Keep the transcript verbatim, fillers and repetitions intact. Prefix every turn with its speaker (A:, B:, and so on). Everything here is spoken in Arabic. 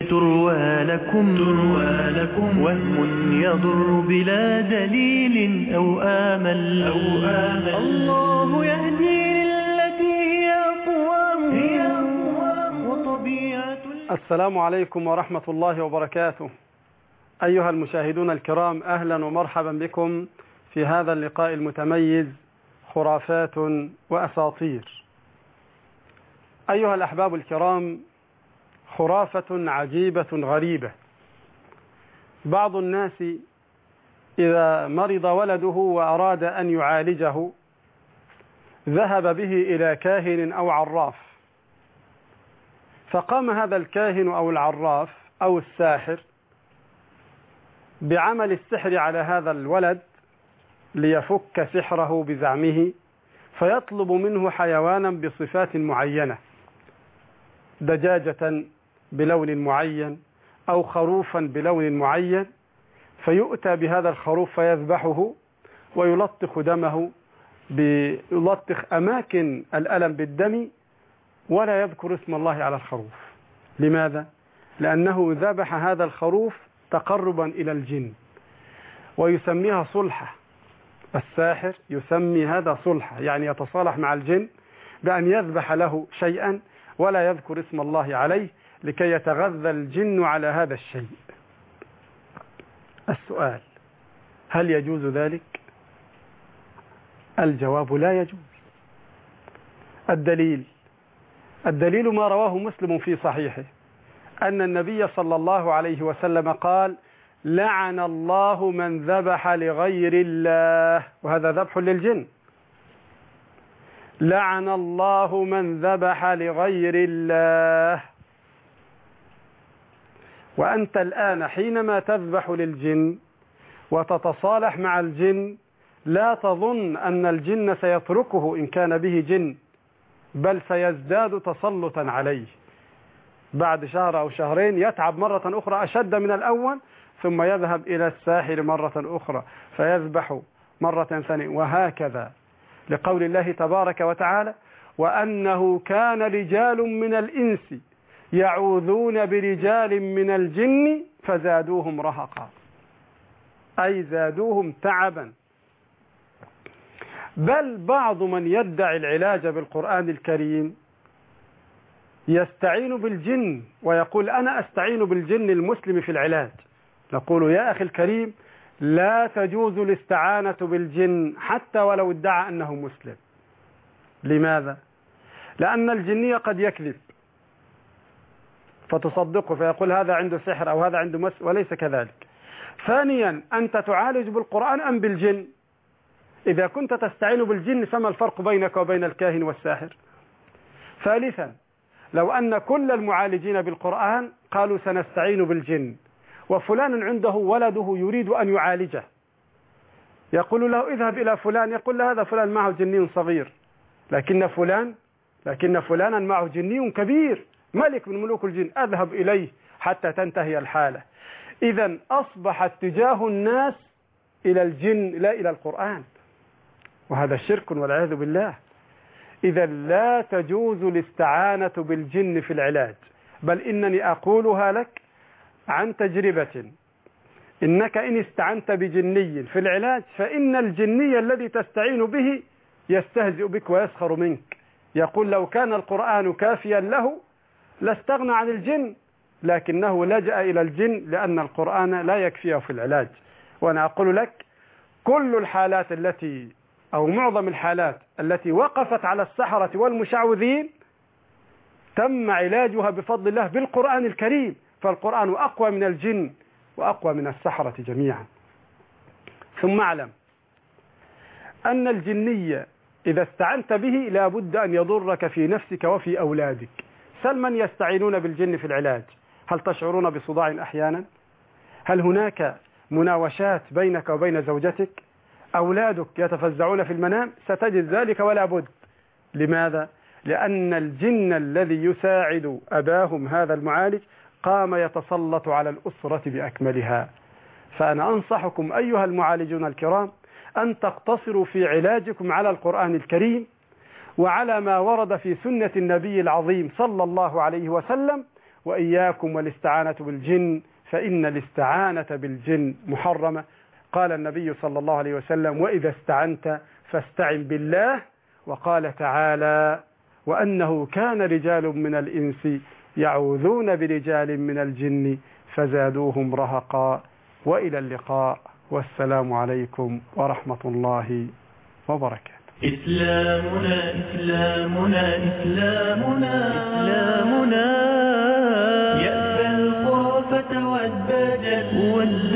A: تروى لكم, تروى لكم وهم يضر بلا دليل أو آمل, أو آمل الله يهدي للتي هي أقوام وطبيعة.
B: السلام عليكم ورحمة الله وبركاته. أيها المشاهدون الكرام، أهلا ومرحبا بكم في هذا اللقاء المتميز خرافات وأساطير. أيها الأحباب الكرام، خرافة عجيبة غريبة. بعض الناس إذا مرض ولده وأراد أن يعالجه ذهب به إلى كاهن أو عراف، فقام هذا الكاهن أو العراف أو الساحر بعمل السحر على هذا الولد ليفك سحره بزعمه، فيطلب منه حيوانا بصفات معينة، دجاجة بلون معين أو خروفا بلون معين، فيؤتى بهذا الخروف فيذبحه ويلطخ دمه، يلطخ أماكن الألم بالدم ولا يذكر اسم الله على الخروف. لماذا؟ لأنه ذبح هذا الخروف تقربا إلى الجن، ويسميها صلحة. الساحر يسمي هذا صلحة، يعني يتصالح مع الجن بأن يذبح له شيئا ولا يذكر اسم الله عليه لكي يتغذى الجن على هذا الشيء. السؤال: هل يجوز ذلك؟ الجواب: لا يجوز. الدليل الدليل ما رواه مسلم في صحيحه أن النبي صلى الله عليه وسلم قال: لعن الله من ذبح لغير الله، وهذا ذبح للجن. لعن الله من ذبح لغير الله. وأنت الآن حينما تذبح للجن وتتصالح مع الجن لا تظن أن الجن سيتركه إن كان به جن، بل سيزداد تسلطا عليه. بعد شهر أو شهرين يتعب مرة أخرى أشد من الأول، ثم يذهب إلى الساحر مرة أخرى فيذبح مرة ثانية، وهكذا، لقول الله تبارك وتعالى: وأنه كان رجال من الإنس يعوذون برجال من الجن فزادوهم رهقا، أي زادوهم تعبا. بل بعض من يدعي العلاج بالقرآن الكريم يستعين بالجن ويقول: أنا أستعين بالجن المسلم في العلاج. نقول: يا أخي الكريم، لا تجوز الاستعانة بالجن حتى ولو ادعى أنه مسلم. لماذا؟ لأن الجني قد يكذب فتصدقه فيقول هذا عنده سحر أو هذا عنده مس، وليس كذلك. ثانيا، أنت تعالج بالقرآن أم بالجن؟ إذا كنت تستعين بالجن فما الفرق بينك وبين الكاهن والساحر؟ ثالثا، لو أن كل المعالجين بالقرآن قالوا سنستعين بالجن، وفلان عنده ولده يريد أن يعالجه، يقول له اذهب إلى فلان، يقول له هذا فلان معه جني صغير، لكن فلان لكن فلانا معه جني كبير ملك من ملوك الجن، أذهب إليه حتى تنتهي الحالة. إذن أصبح اتجاه الناس إلى الجن لا إلى القرآن، وهذا شرك والعياذ بالله. إذا لا تجوز الاستعانة بالجن في العلاج، بل إنني أقولها لك عن تجربة: إنك إن استعنت بجني في العلاج فإن الجني الذي تستعين به يستهزئ بك ويسخر منك، يقول لو كان القرآن كافيا له لاستغنى عن الجن، لكنه لجأ إلى الجن لأن القرآن لا يكفيه في العلاج. وأنا أقول لك: كل الحالات التي أو معظم الحالات التي وقفت على السحرة والمشعوذين تم علاجها بفضل الله بالقرآن الكريم، فالقرآن أقوى من الجن وأقوى من السحرة جميعا. ثم اعلم أن الجنية إذا استعنت به لا بد أن يضرك في نفسك وفي أولادك. سل من يستعينون بالجن في العلاج، هل تشعرون بصداع أحيانا؟ هل هناك مناوشات بينك وبين زوجتك؟ أولادك يتفزعون في المنام؟ ستجد ذلك ولا بد. لماذا؟ لأن الجن الذي يساعد أباهم هذا المعالج قام يتسلط على الأسرة بأكملها. فأنا أنصحكم أيها المعالجون الكرام أن تقتصروا في علاجكم على القرآن الكريم وعلى ما ورد في سنة النبي العظيم صلى الله عليه وسلم، وإياكم والاستعانة بالجن، فإن الاستعانة بالجن محرمة. قال النبي صلى الله عليه وسلم: وإذا استعنت فاستعن بالله. وقال تعالى: وأنه كان رجال من الإنس يعوذون برجال من الجن فزادوهم رهقا. وإلى اللقاء، والسلام عليكم ورحمة الله وبركاته.
A: إسلامنا إسلامنا إسلامنا إسلامنا يأبى الخرافة والدجل